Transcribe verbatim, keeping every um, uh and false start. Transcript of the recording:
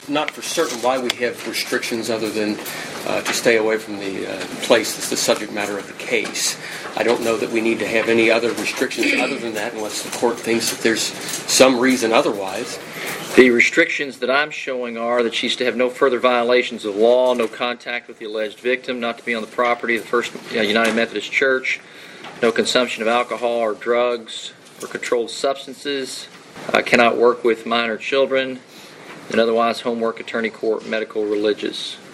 Not for certain why we have restrictions other than uh, to stay away from the uh, place that's the subject matter of the case. I don't know that we need to have any other restrictions other than that unless the court thinks that there's some reason otherwise. The restrictions that I'm showing are that she's to have no further violations of law, no contact with the alleged victim, not to be on the property of the First United Methodist Church, no consumption of alcohol or drugs or controlled substances, uh, cannot work with minor children, and otherwise homework, attorney, court, medical, religious.